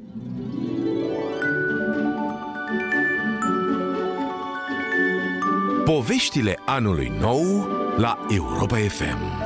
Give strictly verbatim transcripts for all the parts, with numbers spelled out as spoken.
Poveștile anului nou la Europa F M.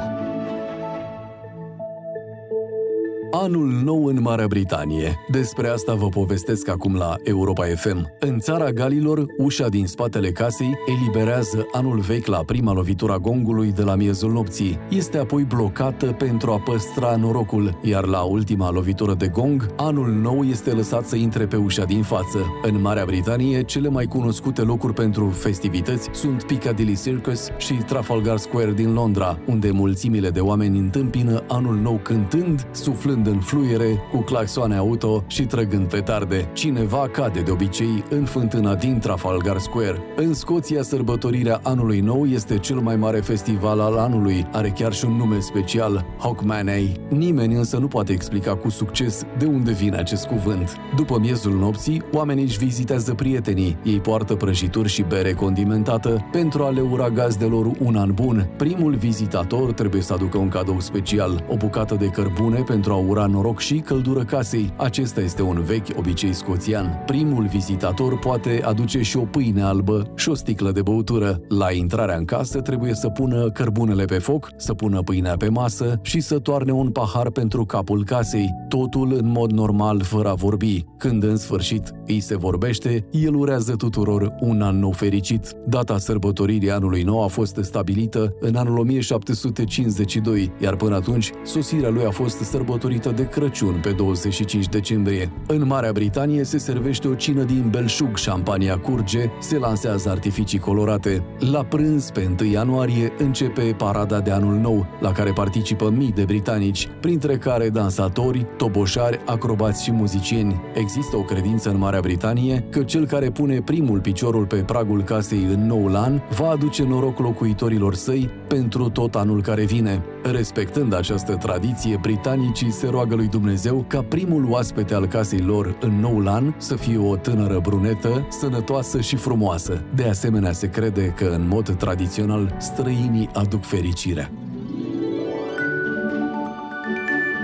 Anul nou în Marea Britanie. Despre asta vă povestesc acum la Europa F M. În țara Galilor, ușa din spatele casei eliberează anul vechi la prima lovitură a gongului de la miezul nopții. Este apoi blocată pentru a păstra norocul, iar la ultima lovitură de gong, anul nou este lăsat să intre pe ușa din față. În Marea Britanie, cele mai cunoscute locuri pentru festivități sunt Piccadilly Circus și Trafalgar Square din Londra, unde mulțimile de oameni întâmpină anul nou cântând, suflând în fluiere, cu claxoane auto și trăgând petarde. Cineva cade de obicei în fântâna din Trafalgar Square. În Scoția, sărbătorirea anului nou este cel mai mare festival al anului. Are chiar și un nume special, Hogmanay. Nimeni însă nu poate explica cu succes de unde vine acest cuvânt. După miezul nopții, oamenii își vizitează prietenii. Ei poartă prăjituri și bere condimentată pentru a le ura gazdelor un an bun. Primul vizitator trebuie să aducă un cadou special, o bucată de cărbune pentru a ura noroc și căldură casei. Acesta este un vechi obicei scoțian. Primul vizitator poate aduce și o pâine albă și o sticlă de băutură. La intrarea în casă trebuie să pună cărbunele pe foc, să pună pâinea pe masă și să toarne un pahar pentru capul casei. Totul în mod normal, fără a vorbi. Când în sfârșit îi se vorbește, el urează tuturor un an nou fericit. Data sărbătoririi anului nou a fost stabilită în anul o mie șapte sute cincizeci și doi, iar până atunci sosirea lui a fost sărbătorită de Crăciun pe douăzeci și cinci decembrie. În Marea Britanie se servește o cină din belșug, șampania curge, se lansează artificii colorate. La prânz, pe întâi ianuarie, începe parada de anul nou, la care participă mii de britanici, printre care dansatori, toboșari, acrobați și muzicieni. Există o credință în Marea Britanie că cel care pune primul piciorul pe pragul casei în noul an va aduce noroc locuitorilor săi pentru tot anul care vine. Respectând această tradiție, britanicii se roagă lui Dumnezeu ca primul oaspete al casei lor în noul an să fie o tânără brunetă, sănătoasă și frumoasă. De asemenea, se crede că, în mod tradițional, străinii aduc fericirea.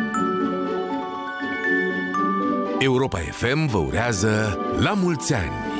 Europa F M vă urează la mulți ani!